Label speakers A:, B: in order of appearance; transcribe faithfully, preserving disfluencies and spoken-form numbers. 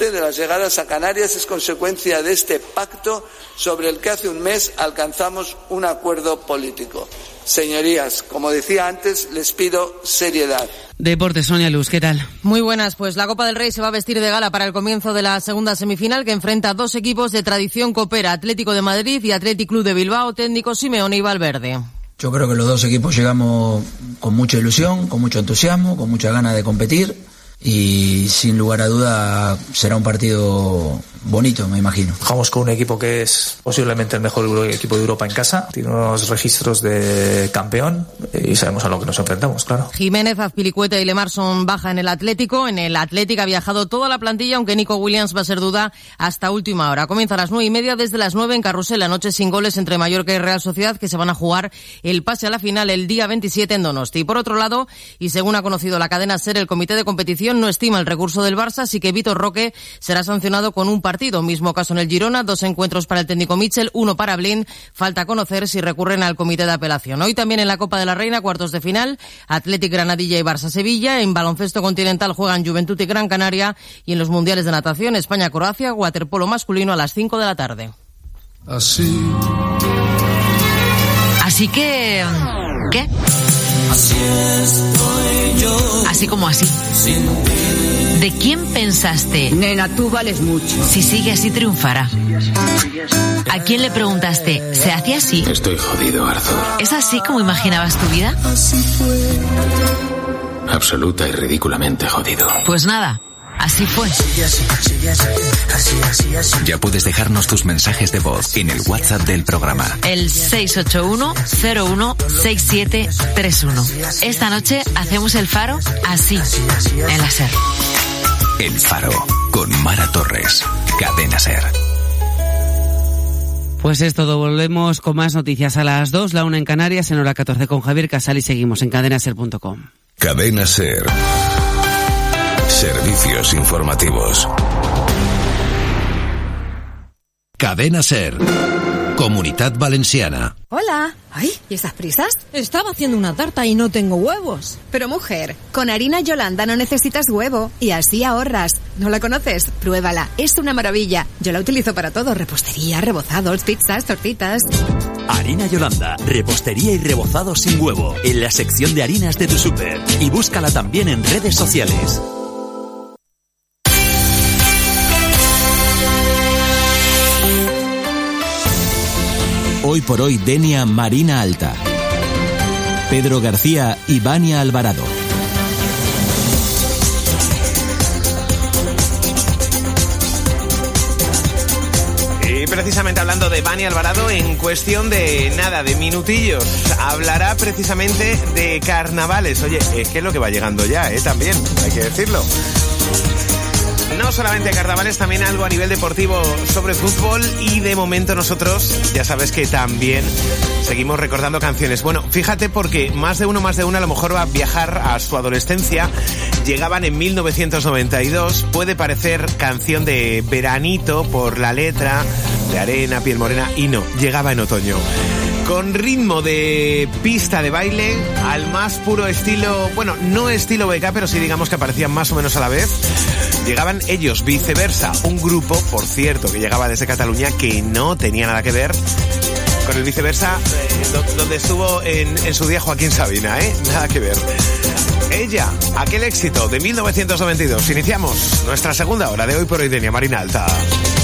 A: parte de las llegadas a Canarias es consecuencia de este pacto sobre el que hace un mes alcanzamos un acuerdo político. Señorías, como decía antes, les pido seriedad.
B: Deportes, Sonia Luz, ¿qué tal?
C: Muy buenas, pues la Copa del Rey se va a vestir de gala para el comienzo de la segunda semifinal que enfrenta a dos equipos de tradición copera, Atlético de Madrid y Athletic Club de Bilbao, técnico Simeone y Valverde.
D: Yo creo que los dos equipos llegamos con mucha ilusión, con mucho entusiasmo, con mucha ganas de competir y sin lugar a duda será un partido bonito, me imagino.
E: Jugamos con un equipo que es posiblemente el mejor equipo de Europa en casa, tiene unos registros de campeón y sabemos a lo que nos enfrentamos, claro.
C: Jiménez, Azpilicueta y Lemar son baja en el Atlético. En el Atlético ha viajado toda la plantilla, aunque Nico Williams va a ser duda hasta última hora. Comienza a las nueve y media, desde las nueve en Carrusel, la noche sin goles entre Mallorca y Real Sociedad, que se van a jugar el pase a la final el día veintisiete en Donosti. Y por otro lado, y según ha conocido la cadena SER, el comité de competición no estima el recurso del Barça, así que Vitor Roque será sancionado con un partido. Mismo caso en el Girona, dos encuentros para el técnico Mitchell, uno para Blin. Falta conocer si recurren al comité de apelación. Hoy también en la Copa de la Reina, cuartos de final, Athletic Granadilla y Barça Sevilla. En baloncesto continental juegan Juventud y Gran Canaria. Y en los mundiales de natación, España-Croacia, waterpolo masculino a las cinco de la tarde.
F: Así.
G: Así que... ¿qué?
F: Así estoy yo.
G: Así como así. ¿De quién pensaste?
H: Nena, tú vales mucho.
G: Si sigue así, triunfará. ¿A quién le preguntaste? ¿Se hace así?
I: Estoy jodido, Arthur.
G: ¿Es así como imaginabas tu vida?
F: Así fue.
I: Absoluta y ridículamente jodido.
G: Pues nada. Así fue.
J: Ya puedes dejarnos tus mensajes de voz en el WhatsApp del programa.
G: El seis ocho uno cero uno seis siete tres uno. Esta noche hacemos el Faro así, en la SER.
J: El Faro, con Mara Torres. Cadena SER.
B: Pues es todo, volvemos con más noticias a las dos, la una en Canarias, en hora catorce con Javier Casal y seguimos en cadena ser punto com.
J: Cadena SER. Servicios informativos. Cadena SER. Comunitat Valenciana.
K: Hola. Ay, ¿y esas prisas?
L: Estaba haciendo una tarta y no tengo huevos.
K: Pero mujer, con harina Yolanda no necesitas huevo y así ahorras. ¿No la conoces? Pruébala, es una maravilla. Yo la utilizo para todo, repostería, rebozados, pizzas, tortitas.
M: Harina Yolanda, repostería y rebozado sin huevo, en la sección de harinas de tu súper. Y búscala también en redes sociales.
N: Hoy por hoy, Denia Marina Alta. Pedro García y Vania Alvarado.
O: Y precisamente hablando de Vania Alvarado, en cuestión de nada, de minutillos, hablará precisamente de carnavales. Oye, es que es lo que va llegando ya, ¿eh? También, hay que decirlo. No solamente carnavales, también algo a nivel deportivo sobre fútbol y de momento nosotros, ya sabes que también seguimos recordando canciones. Bueno, fíjate porque más de uno, más de una a lo mejor va a viajar a su adolescencia. Llegaban en mil novecientos noventa y dos, puede parecer canción de veranito por la letra, de arena, piel morena, y no, llegaba en otoño. Con ritmo de pista de baile, al más puro estilo, bueno, no estilo B K, pero sí digamos que aparecían más o menos a la vez. Llegaban ellos, Viceversa, un grupo, por cierto, que llegaba desde Cataluña, que no tenía nada que ver con el Viceversa, eh, donde estuvo en, en su día Joaquín Sabina, ¿eh? Nada que ver. Ella, aquel éxito de mil novecientos noventa y dos. Iniciamos nuestra segunda hora de Hoy por Hoy, Denia Marina Alta.